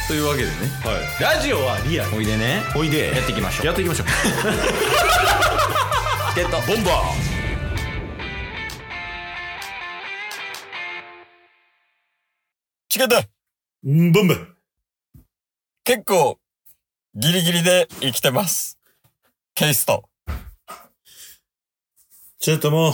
というわけでね、 はい、ラジオはリアル。 おいでね、 おいでやっていきましょう。 やっていきましょう。 ゲットボンバー。 チケットボンバー。 結構ギリギリで生きてます。ケイスト。 ちょっともう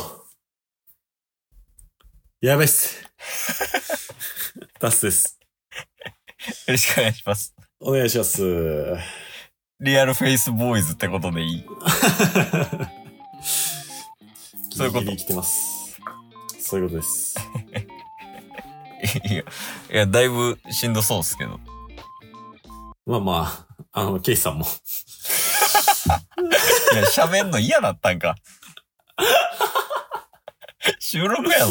やばいっす。タスです。 よろしくお願いします。 お願いします。 リアルフェイスボーイズってことでいい？そういうこと。 ギリギリ生きてます。そういうことです。 いや、だいぶしんどそうっすけど。 まあまあ、ケイさんも。 いや、喋んの嫌だったんか。収録やぞ。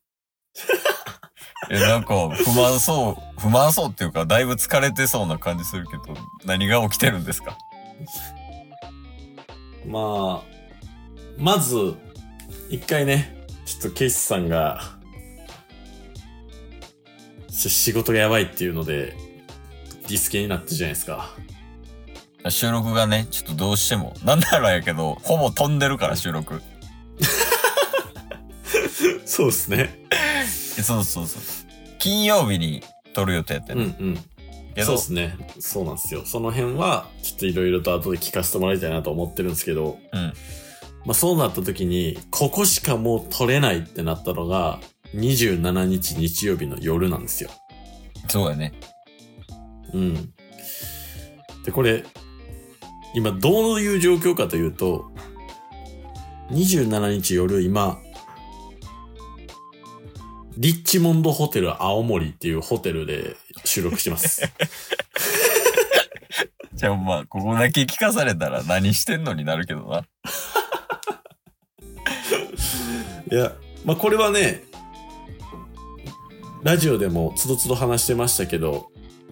なんか、不満そうっていうか、だいぶ疲れてそうな感じするけど、何が起きてるんですか？ まず、一回ね、ちょっとケイスさんが、仕事がやばいっていうので、リスケになったじゃないですか。 収録がね、ちょっとどうしても、なんならやけど、ほぼ飛んでるから収録。 そうですね。 そう。金曜日に撮る予定やってね。 そうですね。そうなんですよ。その辺は、ちょっといろいろと後で聞かせてもらいたいなと思ってるんですけど、まあそうなった時に、ここしかもう撮れないってなったのが、27日日曜日の夜なんですよ。 そうやね。 で、これ、今どういう状況かというと、27日夜今、リッチモンドホテル青森っていうホテルで収録してます。 じゃあまあ、ここだけ聞かされたら何してんのになるけどな。 いや、まあこれはね、ラジオでもつどつど話してましたけど、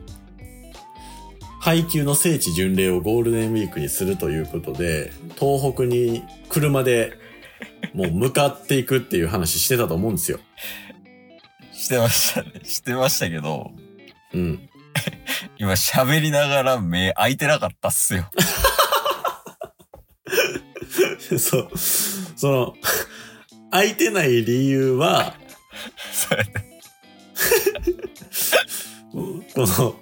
配給の聖地巡礼をゴールデンウィークにするということで、東北に車でもう向かっていくっていう話してたと思うんですよ。 してましたね。してましたけど。今喋りながら目開いてなかったっすよ。 開いてない理由は、 そうやね。 この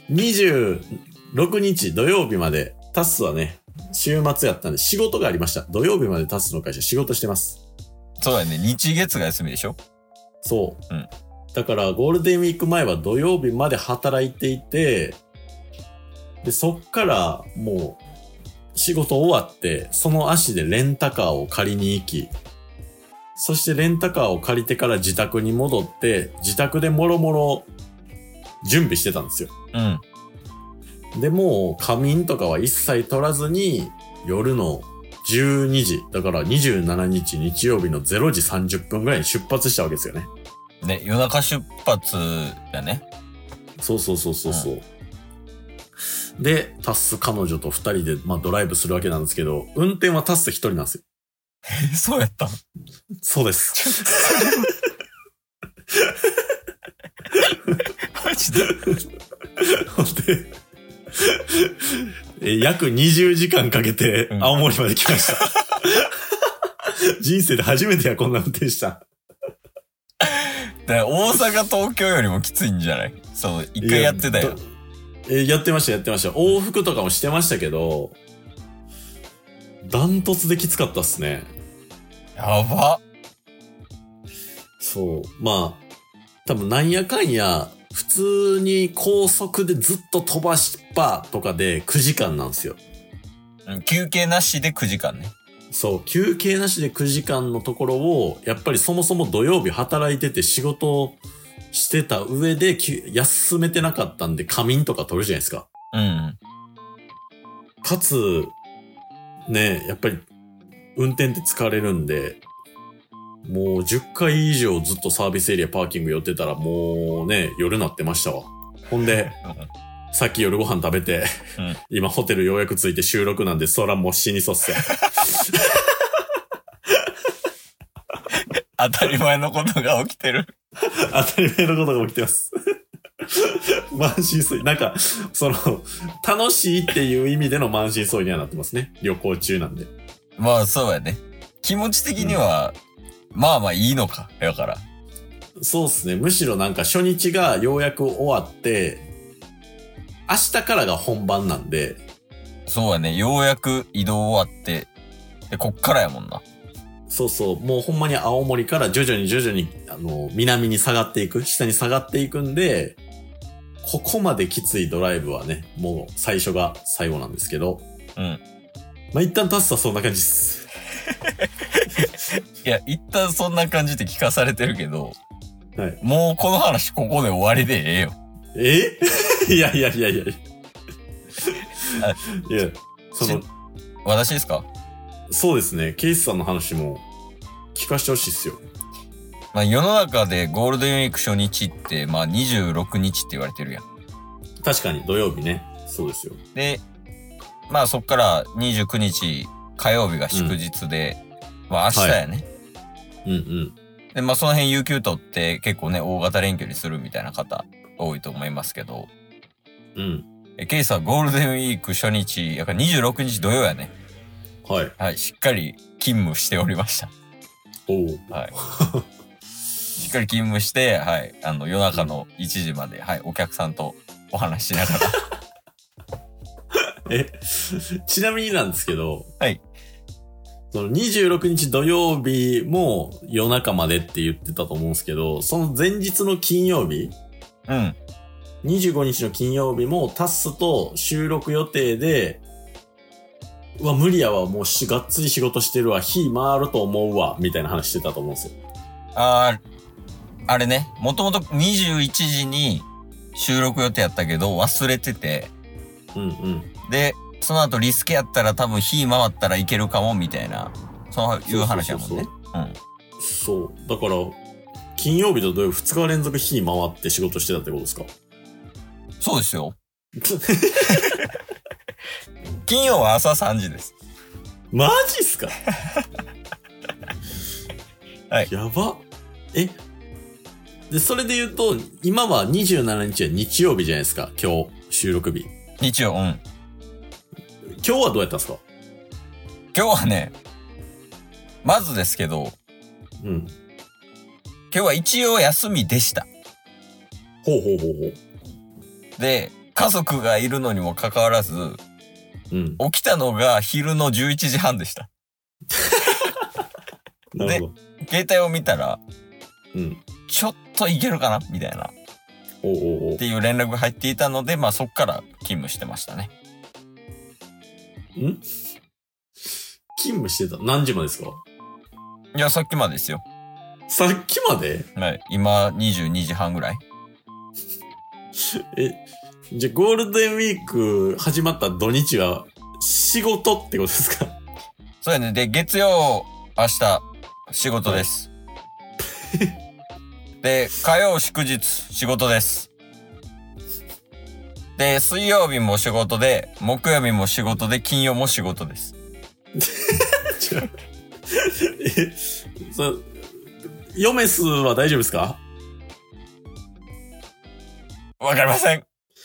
26日土曜日までタスはね、週末やったんで仕事がありました。土曜日までタスの会社仕事してます。 そうやね。日月が休みでしょ？ そう。だからゴールデンウィーク前は土曜日まで働いていて、で、そっからもう仕事終わって、その足でレンタカーを借りに行き、そしてレンタカーを借りてから自宅に戻って、自宅でもろもろ準備してたんですよ。で、もう仮眠とかは一切取らずに、夜の12時、だから27日日曜日の0時30分ぐらいに出発したわけですよね。 ね、夜中出発だね。 そう。で、タス彼女と二人で、ドライブするわけなんですけど、運転はタス一人なんですよ。 そうやったの？ そうです。 マジで？ ほんで、約20時間かけて青森まで来ました。人生で初めてや、こんな運転した。 大阪東京よりもきついんじゃない？そう、一回やってたよ。 やってました。往復とかもしてましたけど、ダントツできつかったっすね。 やば。 そう。多分なんやかんや、普通に高速でずっと飛ばしっぱとかで9時間なんですよ。 休憩なしで9時間ね。 そう、休憩なしで9時間のところを、やっぱりそもそも土曜日働いてて仕事してた上で休めてなかったんで仮眠とか取るじゃないですか。かつ、ね、やっぱり運転って疲れるんで、もう10回以上ずっとサービスエリアパーキング寄ってたらもうね、夜なってましたわ。ほんで、さっき夜ご飯食べて、今ホテルようやく着いて収録なんで、そらもう死にそうっすよ。 当たり前のことが起きてる。 当たり前のことが起きてます。 満身創痍。なんか、楽しいっていう意味での満身創痍にはなってますね。旅行中なんで。 まあそうやね。気持ち的には、まあまあいいのか。だから。 そうっすね。むしろなんか初日がようやく終わって、明日からが本番なんで。 そうやね。ようやく移動終わって、で、こっからやもんな。 そうそう。もうほんまに青森から徐々に、南に下がっていく、下に下がっていくんで、ここまできついドライブはね、もう最初が最後なんですけど。 うん。 まあ、一旦タスはそんな感じです。 いや、一旦そんな感じって聞かされてるけど、 はい。 もうこの話ここで終わりでええよ。 いや。いや、 私ですか？ そうですね。ケイスさんの話も聞かしてほしいっすよ。 まあ世の中でゴールデンウィーク初日って、まあ26日って言われてるやん。 確かに土曜日ね。そうですよ。 で、まあそっから29日火曜日が祝日で、まあ明日やね。 うんうん。 で、まあその辺有給取って結構ね、大型連休にするみたいな方多いと思いますけど。 うん。 ケイスはゴールデンウィーク初日、やから26日土曜やね。 はい。 はい、しっかり勤務しておりました。 おう。 はい。しっかり勤務して、はい、夜中の1時まで、はい、お客さんとお話ししながら。 ちなみになんですけど、 はい。 その26日土曜日も夜中までって言ってたと思うんですけど、その前日の金曜日、 うん。 25日の金曜日もタッスと収録予定で、うわ、無理やわ、もうがっつり仕事してるわ、日回ると思うわ、みたいな話してたと思うんですよ。 あれね、もともと21時に収録予定やったけど忘れてて、 うんうん。 で、その後リスケやったら多分日回ったらいけるかも、みたいな、そういう話やもんね。 そう。だから、金曜日と土曜日2日連続日回って仕事してたってことですか？ そうですよ。金曜は朝3時です。 マジっすか？ はい。 やば。で、それで言うと、今は27日は日曜日じゃないですか。今日、収録日。 日曜、うん。 今日はどうやったんですか？ 今日はね、まずですけど、 うん。 今日は一応休みでした。 ほう。 で、家族がいるのにもかかわらず、 うん。 起きたのが昼の11時半でした。 なるほど。 携帯を見たら、 うん。 ちょっといけるかなみたいな。っていう連絡が入っていたので、まあそっから勤務してましたね。 勤務してた？何時までですか？ いや、さっきまでですよ。 さっきまで？ はい。今22時半ぐらい。 じゃあゴールデンウィーク始まった土日は仕事ってことですか？ そうやね。で、月曜、明日、仕事です。で、火曜祝日、仕事です。で、水曜日も仕事で、木曜日も仕事で、金曜も仕事です。 嫁数は大丈夫ですか？ わかりません。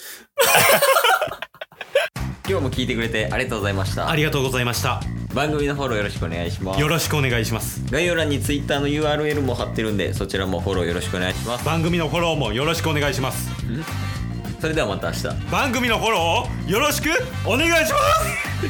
今日も聞いてくれてありがとうございました。 ありがとうございました。 番組のフォローよろしくお願いします。 よろしくお願いします。 概要欄に Twitter の URL も貼ってるんで、そちらもフォローよろしくお願いします。 番組のフォローもよろしくお願いします。 それではまた明日。 番組のフォローをよろしくお願いします。